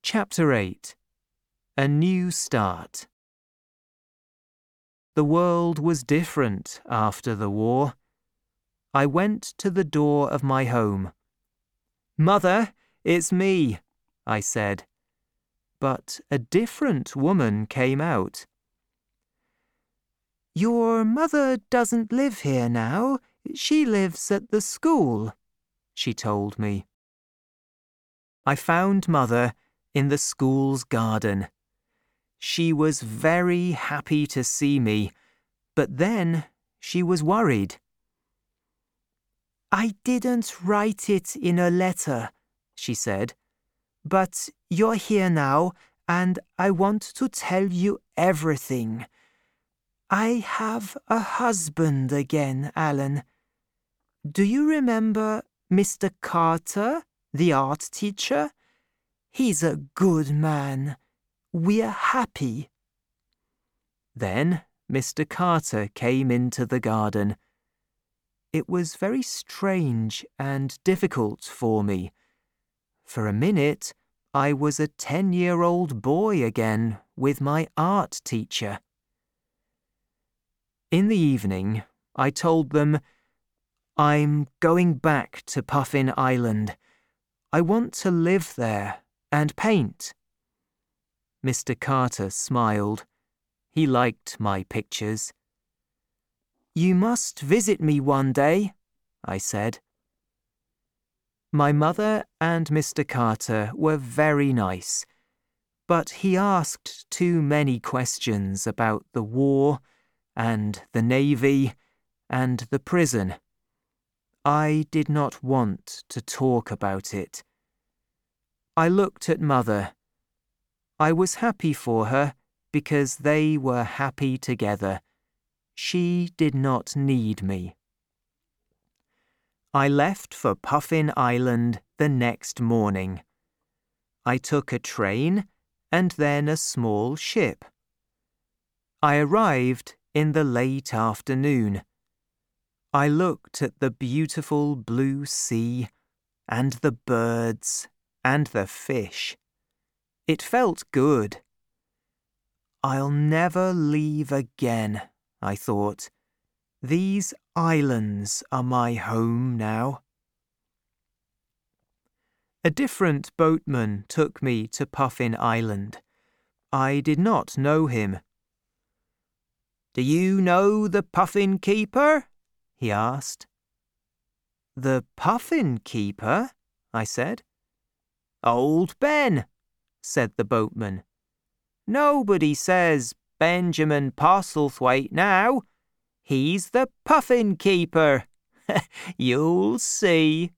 Chapter 8. A New Start. The world was different after the war. I went to the door of my home. "Mother, it's me," I said. But a different woman came out. "Your mother doesn't live here now. She lives at the school," she told me. I found Mother in the school's garden. She was very happy to see me, but then she was worried. "I didn't write it in a letter," she said, "but you're here now and I want to tell you everything. I have a husband again, Alan. Do you remember Mr. Carter, the art teacher? He's a good man. We're happy." Then Mr. Carter came into the garden. It was very strange and difficult for me. For a minute, I was a 10-year-old boy again with my art teacher. In the evening, I told them, "I'm going back to Puffin Island. I want to live there and paint." Mr. Carter smiled. He liked my pictures. "You must visit me one day," I said. My mother and Mr. Carter were very nice, but he asked too many questions about the war and the Navy and the prison. I did not want to talk about it. I looked at Mother. I was happy for her because they were happy together. She did not need me. I left for Puffin Island the next morning. I took a train and then a small ship. I arrived in the late afternoon. I looked at the beautiful blue sea and the birds and the fish. It felt good. I'll never leave again, I thought. These islands are my home now. A different boatman took me to Puffin Island. I did not know him. "Do you know the Puffin Keeper?" he asked. "The Puffin Keeper?" I said. "Old Ben," said the boatman. "Nobody says Benjamin Postlethwaite now. He's the Puffin Keeper. You'll see."